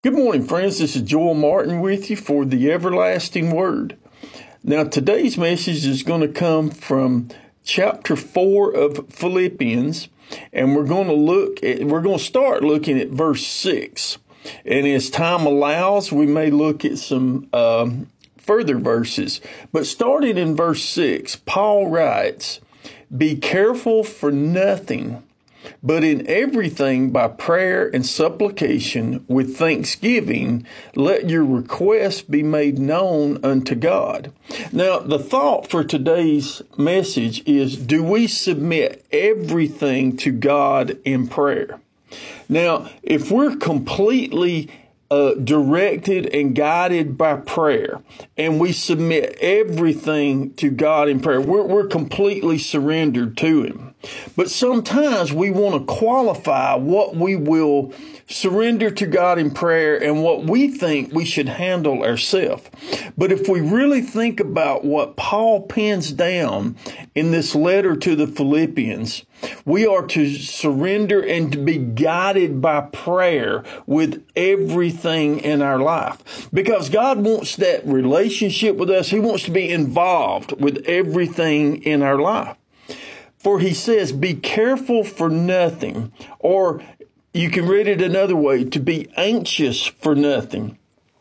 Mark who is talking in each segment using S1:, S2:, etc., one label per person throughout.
S1: Good morning, friends. This is Joel Martin with you for the Everlasting Word. Now, today's message is going to come from chapter 4 of Philippians, and we're going to start looking at verse 6. And as time allows, we may look at some further verses. But starting in verse 6, Paul writes, "Be careful for nothing, but in everything by prayer and supplication with thanksgiving, let your requests be made known unto God." Now, the thought for today's message is, do we submit everything to God in prayer? Now, if we're completely directed and guided by prayer, and we submit everything to God in prayer, we're completely surrendered to Him. But sometimes we want to qualify what we will surrender to God in prayer and what we think we should handle ourselves. But if we really think about what Paul pens down in this letter to the Philippians, we are to surrender and to be guided by prayer with everything in our life. Because God wants that relationship with us. He wants to be involved with everything in our life. For he says, be careful for nothing. Or you can read it another way, to be anxious for nothing,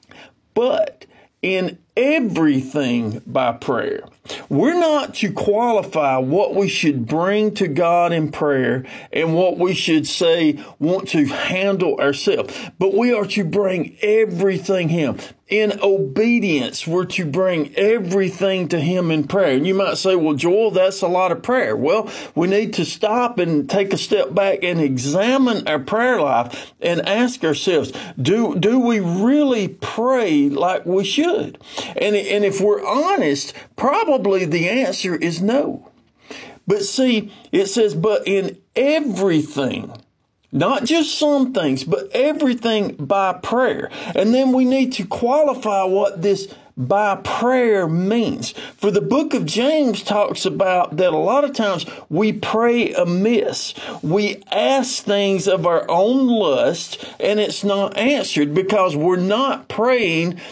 S1: but in everything by prayer. We're not to qualify what we should bring to God in prayer and what we should want to handle ourselves, but we are to bring everything Him. In obedience, we're to bring everything to Him in prayer. And you might say, well, Joel, that's a lot of prayer. Well, we need to stop and take a step back and examine our prayer life and ask ourselves, do we really pray like we should? And if we're honest, probably the answer is no. But see, it says, but in everything, not just some things, but everything by prayer. And then we need to qualify what this by prayer means. For the book of James talks about that a lot of times we pray amiss. We ask things of our own lust and it's not answered because we're not praying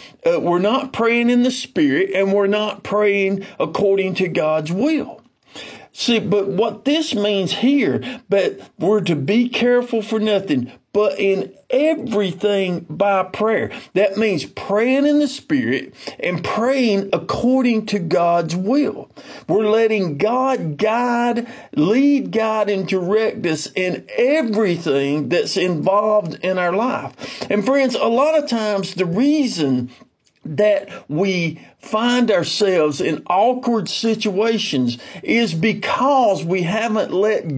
S1: in the Spirit, and we're not praying according to God's will. See, but what this means here, but we're to be careful for nothing, but in everything by prayer. That means praying in the Spirit and praying according to God's will. We're letting God lead, guide, and direct us in everything that's involved in our life. And friends, a lot of times the reason that we find ourselves in awkward situations is because we haven't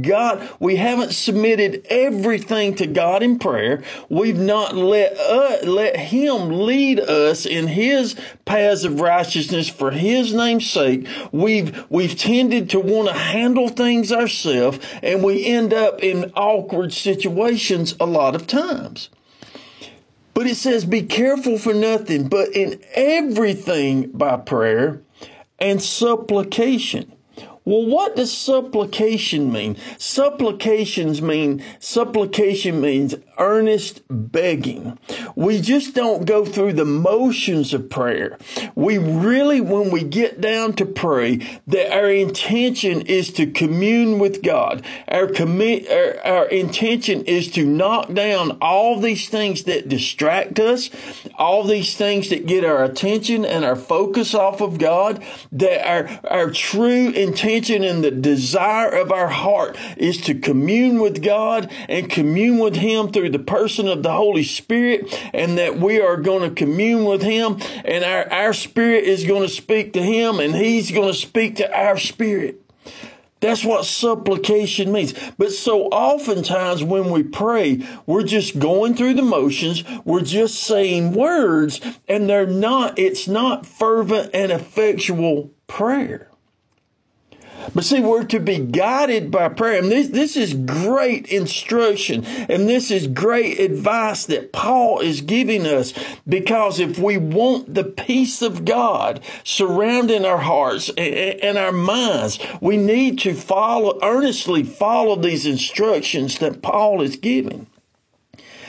S1: submitted everything to God in prayer. We've not let Him lead us in His paths of righteousness for His name's sake. We've tended to want to handle things ourselves, and we end up in awkward situations a lot of times. But it says, be careful for nothing, but in everything by prayer and supplication. Well, what does supplication mean? Supplication means earnest begging. We just don't go through the motions of prayer. We really, when we get down to pray, that our intention is to commune with God. Our intention is to knock down all these things that distract us, all these things that get our attention and our focus off of God, that our true intention and the desire of our heart is to commune with God and commune with Him through the person of the Holy Spirit, and that we are going to commune with Him, and our spirit is going to speak to Him, and He's going to speak to our spirit. That's what supplication means. But so oftentimes when we pray, we're just going through the motions. We're just saying words, and it's not fervent and effectual prayer. But see, we're to be guided by prayer. And this is great instruction. And this is great advice that Paul is giving us. Because if we want the peace of God surrounding our hearts and our minds, we need to earnestly follow these instructions that Paul is giving.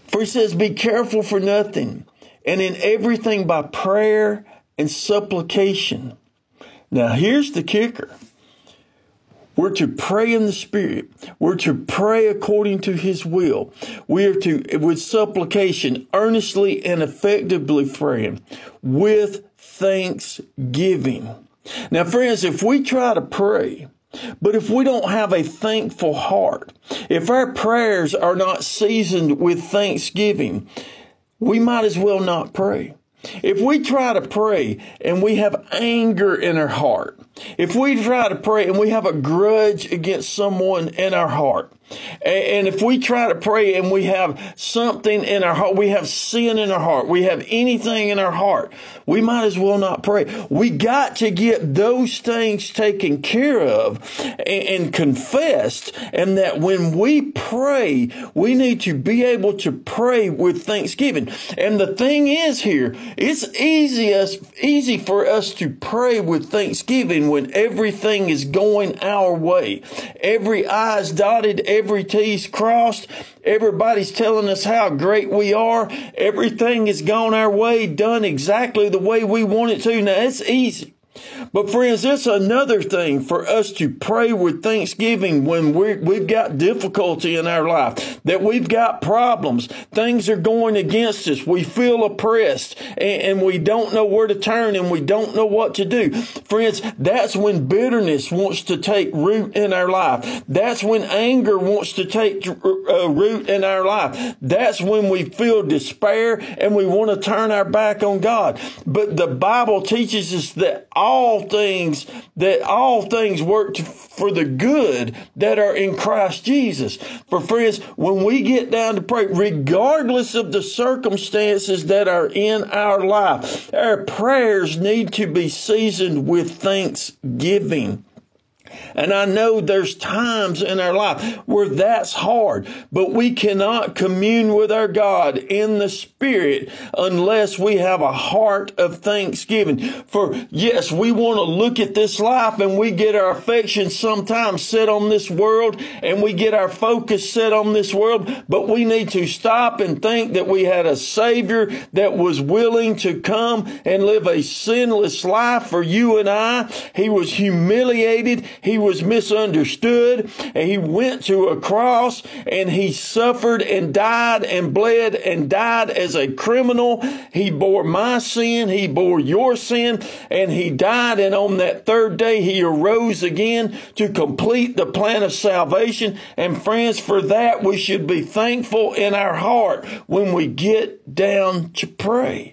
S1: For he says, be careful for nothing, and in everything by prayer and supplication. Now here's the kicker. We're to pray in the Spirit. We're to pray according to His will. We are to, with supplication, earnestly and effectively praying, with thanksgiving. Now, friends, if we try to pray, but if we don't have a thankful heart, if our prayers are not seasoned with thanksgiving, we might as well not pray. If we try to pray and we have anger in our heart, if we try to pray and we have a grudge against someone in our heart, and if we try to pray and we have something in our heart, we have sin in our heart, we have anything in our heart, we might as well not pray. We got to get those things taken care of and confessed, and that when we pray, we need to be able to pray with thanksgiving. And the thing is here, it's easy for us to pray with thanksgiving when everything is going our way. Every I's dotted, every T's crossed. Everybody's telling us how great we are. Everything has gone our way, done exactly the way we want it to. Now, it's easy. But friends, it's another thing for us to pray with thanksgiving when we've got difficulty in our life, that we've got problems, things are going against us, we feel oppressed, and we don't know where to turn, and we don't know what to do. Friends, that's when bitterness wants to take root in our life. That's when anger wants to take root in our life. That's when we feel despair and we want to turn our back on God. But the Bible teaches us that all things work for the good that are in Christ Jesus. For friends, when we get down to pray, regardless of the circumstances that are in our life, our prayers need to be seasoned with thanksgiving. And I know there's times in our life where that's hard, but we cannot commune with our God in the Spirit unless we have a heart of thanksgiving. For yes, we want to look at this life and we get our affections sometimes set on this world and we get our focus set on this world, but we need to stop and think that we had a Savior that was willing to come and live a sinless life for you and I. He was humiliated. He was misunderstood, and he went to a cross and he suffered and died and bled and died as a criminal. He bore my sin, he bore your sin, and he died, and on that third day he arose again to complete the plan of salvation. And friends, for that we should be thankful in our heart when we get down to pray.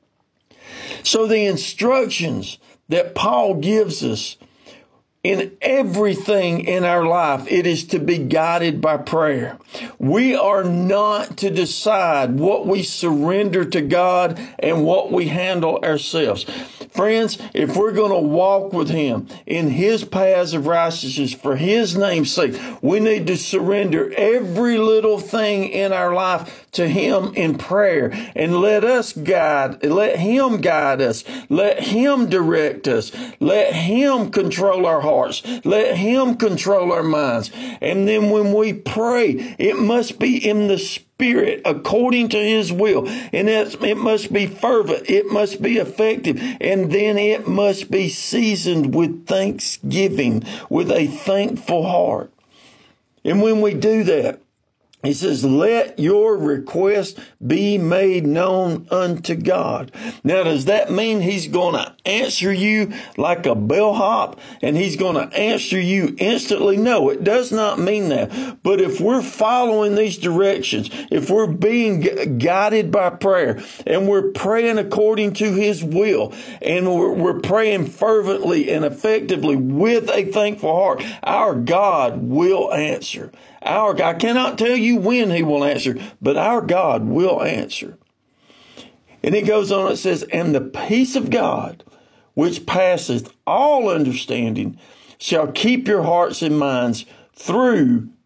S1: So the instructions that Paul gives us in everything in our life, it is to be guided by prayer. We are not to decide what we surrender to God and what we handle ourselves. Friends, if we're going to walk with Him in His paths of righteousness for His name's sake, we need to surrender every little thing in our life to Him in prayer and let Him guide us. Let Him direct us. Let Him control our hearts. Let Him control our minds. And then when we pray, it must be in the Spirit, according to His will. And it must be fervent. It must be effective. And then it must be seasoned with thanksgiving, with a thankful heart. And when we do that, He says, let your request be made known unto God. Now, does that mean He's going to answer you like a bellhop and He's going to answer you instantly? No, it does not mean that. But if we're following these directions, if we're being guided by prayer and we're praying according to His will and we're praying fervently and effectively with a thankful heart, our God will answer. I cannot tell you when He will answer, but our God will answer. And it goes on, it says, and the peace of God, which passeth all understanding, shall keep your hearts and minds through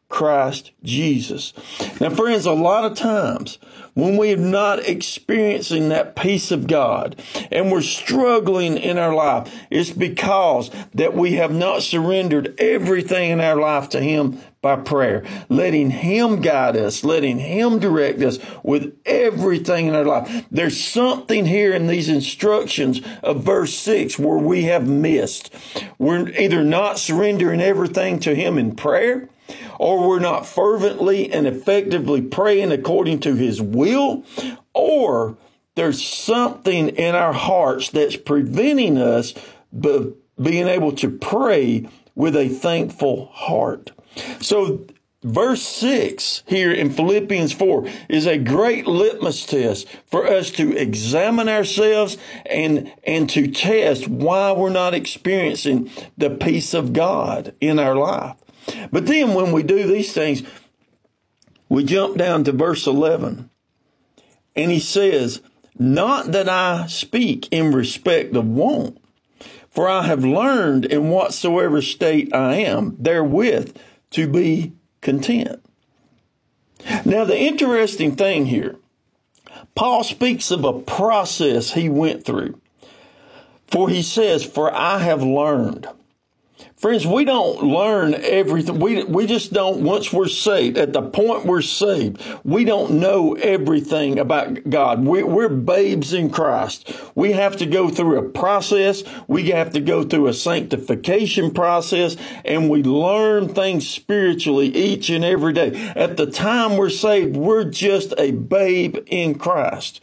S1: Christ Jesus. Now, friends, a lot of times when we're not experiencing that peace of God and we're struggling in our life, it's because that we have not surrendered everything in our life to Him by prayer, letting Him guide us, letting Him direct us with everything in our life. There's something here in these instructions of verse 6 where we have missed. We're either not surrendering everything to Him in prayer, or we're not fervently and effectively praying according to His will, or there's something in our hearts that's preventing us being able to pray with a thankful heart. So verse 6 here in Philippians 4 is a great litmus test for us to examine ourselves and to test why we're not experiencing the peace of God in our life. But then when we do these things, we jump down to verse 11. And he says, not that I speak in respect of want, for I have learned in whatsoever state I am therewith to be content. Now, the interesting thing here, Paul speaks of a process he went through. For he says, for I have learned. Friends, we don't learn everything. We just don't, once we're saved, at the point we're saved, we don't know everything about God. We're babes in Christ. We have to go through a process. We have to go through a sanctification process, and we learn things spiritually each and every day. At the time we're saved, we're just a babe in Christ.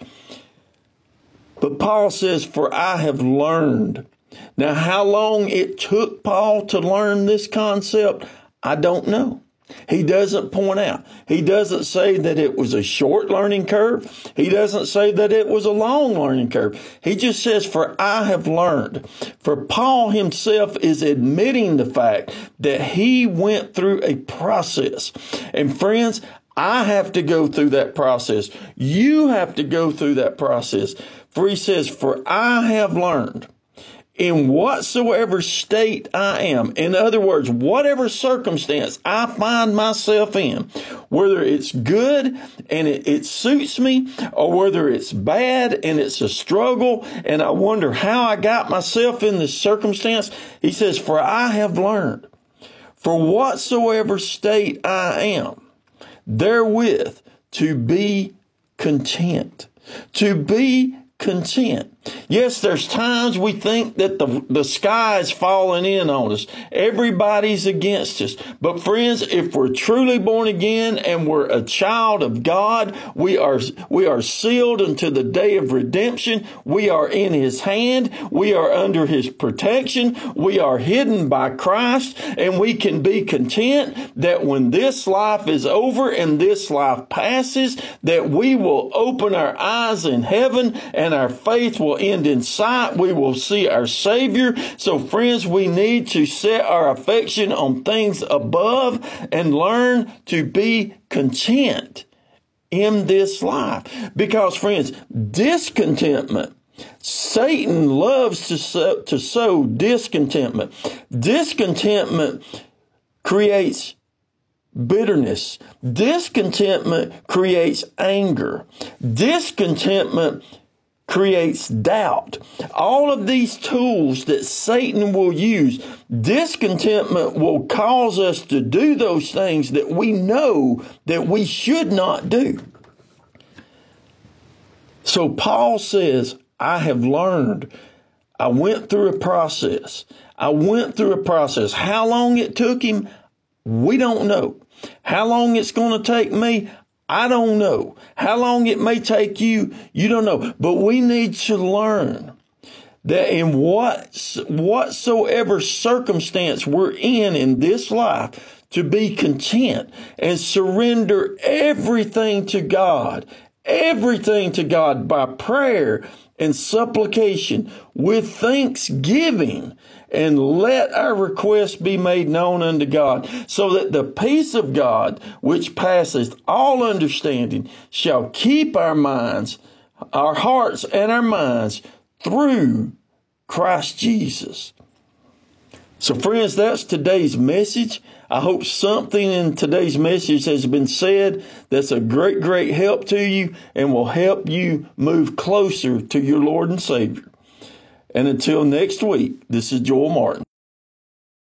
S1: But Paul says, for I have learned. Now, how long it took Paul to learn this concept, I don't know. He doesn't point out. He doesn't say that it was a short learning curve. He doesn't say that it was a long learning curve. He just says, for I have learned. For Paul himself is admitting the fact that he went through a process. And friends, I have to go through that process. You have to go through that process. For he says, for I have learned. In whatsoever state I am, in other words, whatever circumstance I find myself in, whether it's good and it suits me, or whether it's bad and it's a struggle and I wonder how I got myself in this circumstance, he says, for I have learned, for whatsoever state I am, therewith to be content. To be content. Yes, there's times we think that the sky is falling in on us. Everybody's against us. But friends, if we're truly born again and we're a child of God, we are sealed unto the day of redemption. We are in His hand. We are under His protection. We are hidden by Christ, and we can be content that when this life is over and this life passes, that we will open our eyes in heaven and our faith will end in sight. We will see our Savior. So friends, we need to set our affection on things above and learn to be content in this life. Because friends, discontentment, Satan loves to sow discontentment. Discontentment creates bitterness. Discontentment creates anger. Discontentment creates doubt. All of these tools that Satan will use, discontentment will cause us to do those things that we know that we should not do. So Paul says, I have learned. I went through a process. How long it took him, we don't know. How long it's going to take me, I don't know. How long it may take you, you don't know. But we need to learn that in whatsoever circumstance we're in this life, to be content and surrender everything to God by prayer and supplication with thanksgiving, and let our requests be made known unto God, so that the peace of God, which passeth all understanding, shall keep our minds, our hearts, and our minds through Christ Jesus. So friends, that's today's message. I hope something in today's message has been said that's a great, great help to you and will help you move closer to your Lord and Savior. And until next week, this is Joel Martin.